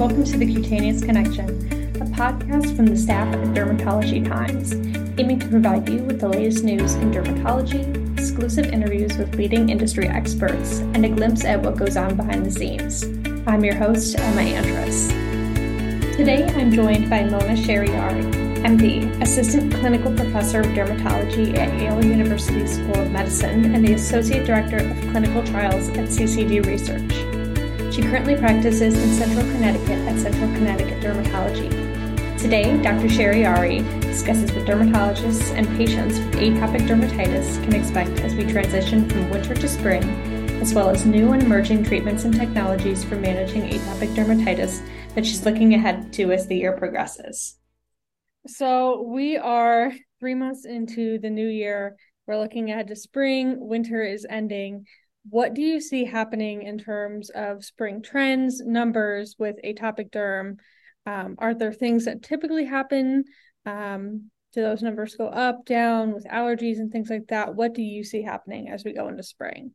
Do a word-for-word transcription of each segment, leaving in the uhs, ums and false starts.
welcome to The Cutaneous Connection, a podcast from the staff at the Dermatology Times, aiming to provide you with the latest news in dermatology, exclusive interviews with leading industry experts, and a glimpse at what goes on behind the scenes. I'm your host, Emma Andrus. Today, I'm joined by Mona Shehryari, M D, Assistant Clinical Professor of Dermatology at Yale University School of Medicine and the Associate Director of Clinical Trials at C C D Research. She currently practices in Central Connecticut at Central Connecticut Dermatology. Today, Doctor Shehryari discusses what dermatologists and patients with atopic dermatitis can expect as we transition from winter to spring, as well as new and emerging treatments and technologies for managing atopic dermatitis that she's looking ahead to as the year progresses. So we are three months into the new year. We're looking ahead to spring. Winter is ending. What do you see happening in terms of spring trends, numbers with atopic derm? Um, are there things that typically happen? Um, do those numbers go up, down with allergies and things like that? What do you see happening as we go into spring?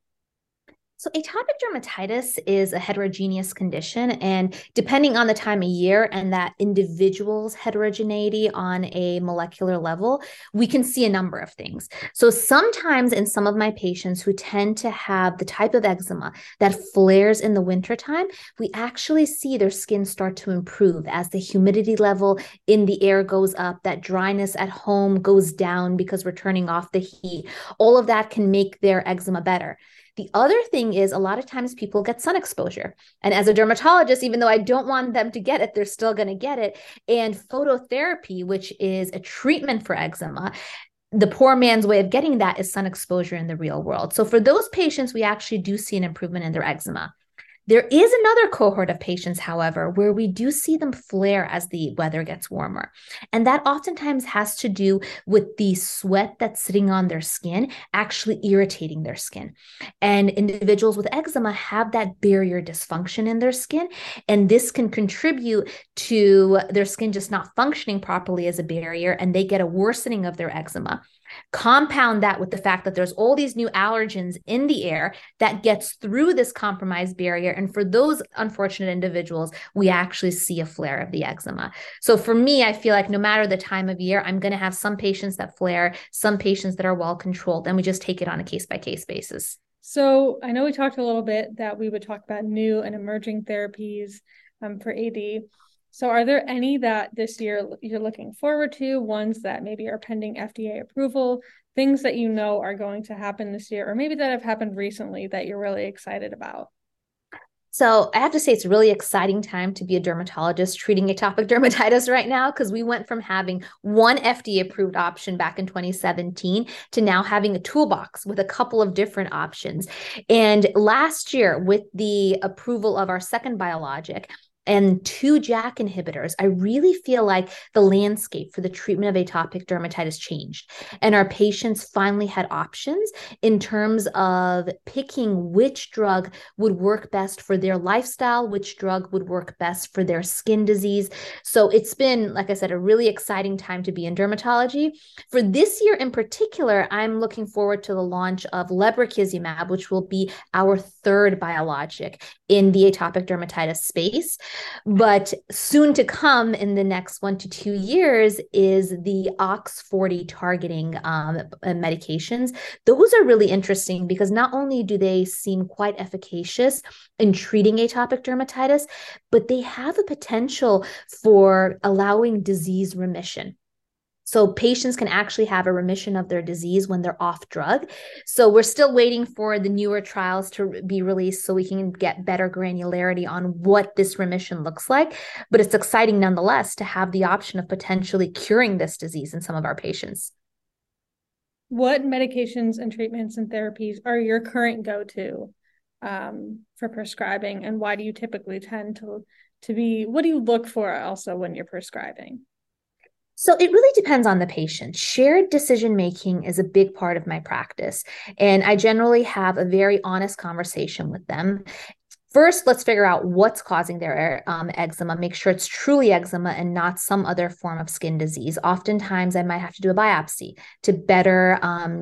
So atopic dermatitis is a heterogeneous condition, and depending on the time of year and that individual's heterogeneity on a molecular level, we can see a number of things. So sometimes in some of my patients who tend to have the type of eczema that flares in the wintertime, we actually see their skin start to improve as the humidity level in the air goes up, that dryness at home goes down because we're turning off the heat. All of that can make their eczema better. The other thing is a lot of times people get sun exposure. And as a dermatologist, even though I don't want them to get it, they're still going to get it. And phototherapy, which is a treatment for eczema, the poor man's way of getting that is sun exposure in the real world. So for those patients, we actually do see an improvement in their eczema. There is another cohort of patients, however, where we do see them flare as the weather gets warmer. And that oftentimes has to do with the sweat that's sitting on their skin actually irritating their skin. And individuals with eczema have that barrier dysfunction in their skin, and this can contribute to their skin just not functioning properly as a barrier, and they get a worsening of their eczema. Compound that with the fact that there's all these new allergens in the air that gets through this compromised barrier. And for those unfortunate individuals, we actually see a flare of the eczema. So for me, I feel like no matter the time of year, I'm going to have some patients that flare, some patients that are well controlled, and we just take it on a case by case basis. So I know we talked a little bit that we would talk about new and emerging therapies um, for A D. So are there any that this year you're looking forward to, ones that maybe are pending F D A approval, things that you know are going to happen this year, or maybe that have happened recently that you're really excited about? So I have to say it's a really exciting time to be a dermatologist treating atopic dermatitis right now, because we went from having one F D A-approved option back in twenty seventeen to now having a toolbox with a couple of different options. And last year, with the approval of our second biologic, and two J A K inhibitors, I really feel like the landscape for the treatment of atopic dermatitis changed. And our patients finally had options in terms of picking which drug would work best for their lifestyle, which drug would work best for their skin disease. So it's been, like I said, a really exciting time to be in dermatology. For this year in particular, I'm looking forward to the launch of lebrikizumab, which will be our third biologic in the atopic dermatitis space. But soon to come in the next one to two years is the O X forty targeting um, medications. Those are really interesting because not only do they seem quite efficacious in treating atopic dermatitis, but they have a potential for allowing disease remission. So patients can actually have a remission of their disease when they're off drug. So we're still waiting for the newer trials to be released so we can get better granularity on what this remission looks like. But it's exciting nonetheless to have the option of potentially curing this disease in some of our patients. What medications and treatments and therapies are your current go-to um, for prescribing, and why do you typically tend to, to be, what do you look for also when you're prescribing? So it really depends on the patient. Shared decision-making is a big part of my practice, and I generally have a very honest conversation with them. First, let's figure out what's causing their um, eczema, make sure it's truly eczema and not some other form of skin disease. Oftentimes, I might have to do a biopsy to better um,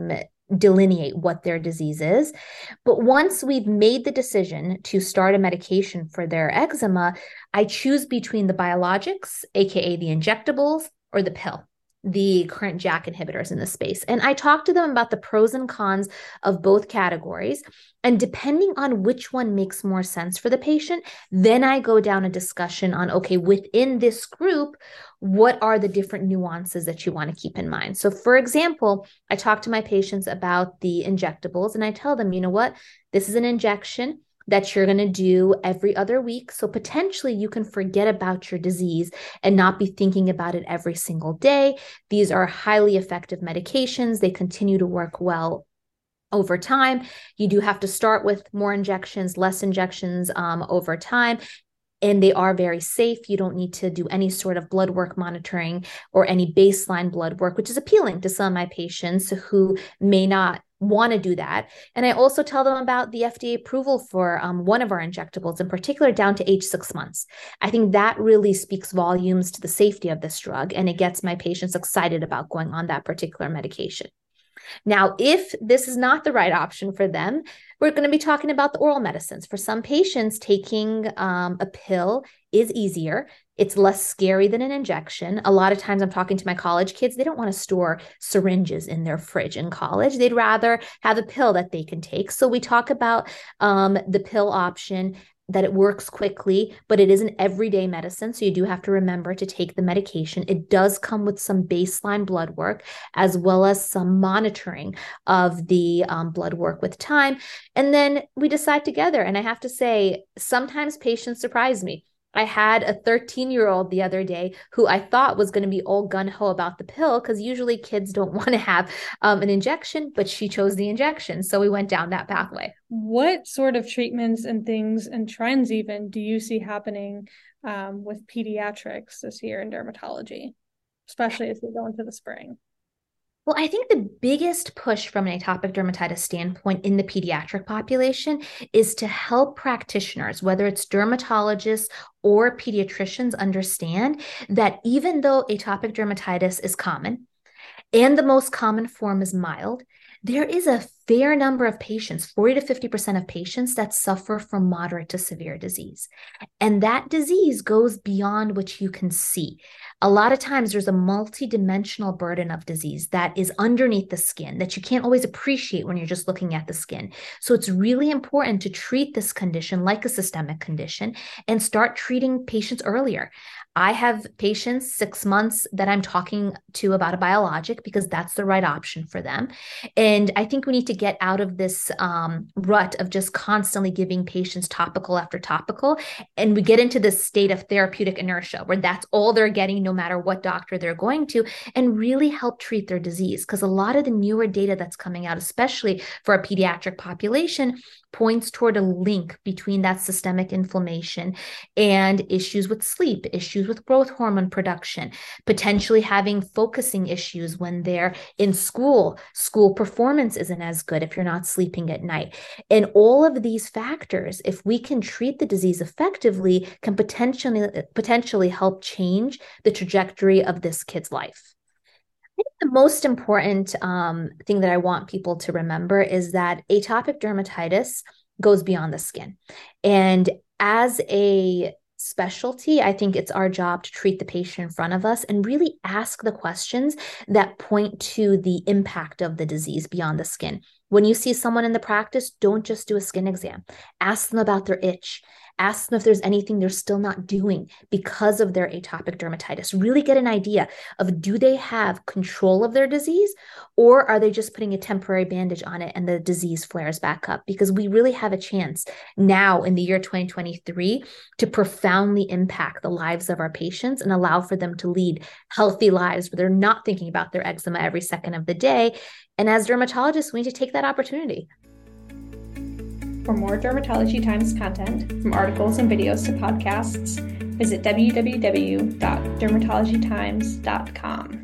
delineate what their disease is. But once we've made the decision to start a medication for their eczema, I choose between the biologics, aka the injectables, or the pill, the current J A K inhibitors in the space. And I talk to them about the pros and cons of both categories. And depending on which one makes more sense for the patient, then I go down a discussion on, okay, within this group, what are the different nuances that you want to keep in mind? So for example, I talk to my patients about the injectables and I tell them, you know what, this is an injection that you're going to do every other week. So potentially you can forget about your disease and not be thinking about it every single day. These are highly effective medications. They continue to work well over time. You do have to start with more injections, less injections um, over time. And they are very safe. You don't need to do any sort of blood work monitoring or any baseline blood work, which is appealing to some of my patients who may not want to do that. And I also tell them about the F D A approval for um, one of our injectables, in particular down to age six months. I think that really speaks volumes to the safety of this drug, and it gets my patients excited about going on that particular medication. Now, if this is not the right option for them, we're going to be talking about the oral medicines. For some patients, taking um, a pill is easier. It's less scary than an injection. A lot of times I'm talking to my college kids, they don't want to store syringes in their fridge in college. They'd rather have a pill that they can take. So we talk about um, the pill option, that it works quickly, but it is an everyday medicine. So you do have to remember to take the medication. It does come with some baseline blood work, as well as some monitoring of the um, blood work with time. And then we decide together. And I have to say, sometimes patients surprise me. I had a thirteen-year-old the other day who I thought was going to be all gung-ho about the pill, because usually kids don't want to have um, an injection, but she chose the injection. So we went down that pathway. What sort of treatments and things and trends even do you see happening um, with pediatrics this year in dermatology, especially as we go into the spring? Well, I think the biggest push from an atopic dermatitis standpoint in the pediatric population is to help practitioners, whether it's dermatologists or pediatricians, understand that even though atopic dermatitis is common and the most common form is mild, there is a fair number of patients, forty to fifty percent of patients, that suffer from moderate to severe disease. And that disease goes beyond what you can see. A lot of times there's a multidimensional burden of disease that is underneath the skin that you can't always appreciate when you're just looking at the skin. So it's really important to treat this condition like a systemic condition and start treating patients earlier. I have patients six months that I'm talking to about a biologic because that's the right option for them. And I think we need to get out of this um, rut of just constantly giving patients topical after topical. And we get into this state of therapeutic inertia where that's all they're getting no matter what doctor they're going to, and really help treat their disease. Because a lot of the newer data that's coming out, especially for a pediatric population, points toward a link between that systemic inflammation and issues with sleep, issues with growth hormone production, potentially having focusing issues when they're in school. School performance isn't as good if you're not sleeping at night. And all of these factors, if we can treat the disease effectively, can potentially, potentially help change the trajectory of this kid's life. I think the most important um, thing that I want people to remember is that atopic dermatitis goes beyond the skin. And as a specialty, I think it's our job to treat the patient in front of us and really ask the questions that point to the impact of the disease beyond the skin. When you see someone in the practice, don't just do a skin exam. Ask them about their itch. Ask them if there's anything they're still not doing because of their atopic dermatitis. Really get an idea of, do they have control of their disease, or are they just putting a temporary bandage on it and the disease flares back up? Because we really have a chance now in the year twenty twenty-three to profoundly impact the lives of our patients and allow for them to lead healthy lives where they're not thinking about their eczema every second of the day. And as dermatologists, we need to take that opportunity. For more Dermatology Times content, from articles and videos to podcasts, visit w w w dot dermatology times dot com.